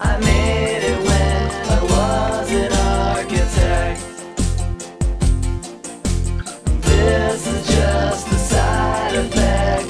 I made it when I was an architect. This is just a side effect.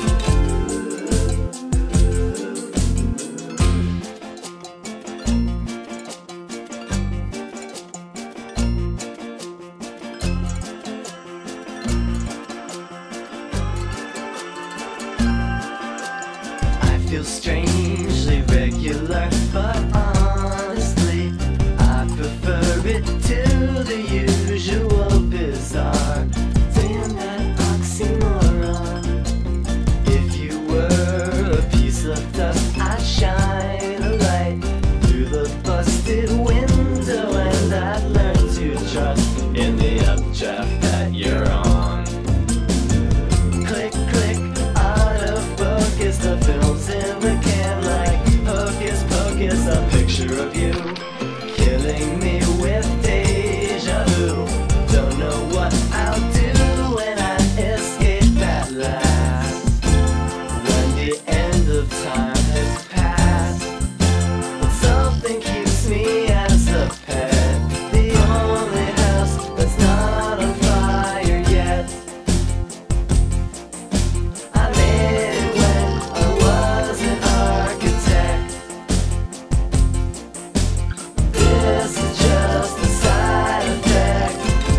I feel strangely regular, but honestly, I prefer it to the usual bizarre. Damn that oxymoron. If you were a piece of dust, I'd shine a light through the busted window, and I'd learn to trust in the updraft that you're on. Click, click, autofocus, the film's in the can like hocus pocus. A picture of you killing me with deja vu. Don't know what I'll do when I escape at last, when the end of time has passed. But something keeps me as a pet, the only house that's not on fire yet. I made it when I was an architect. This is just a side effect.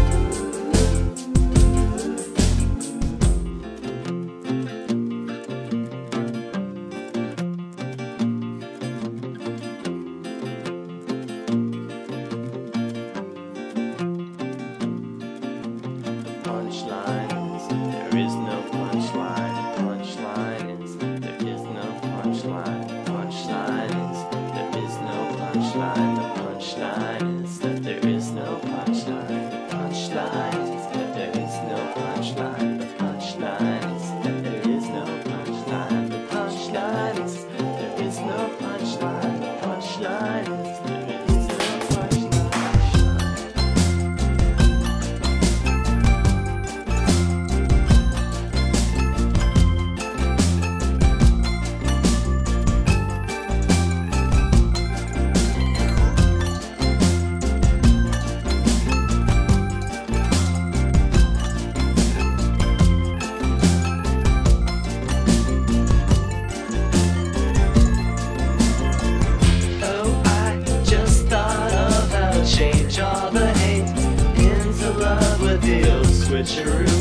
Punchlines, there is no punchline. Punchline is, there is no punchline. Punchline is, there is no punchline. The punchline is that there is no punchline. The punchline is that there is no punchline. The punchline is that there is no punchline. The punchline is there is no punchline. The punchline is there is no punchline. Oh, I just thought of how to change all the hate into love with the old switcheroo.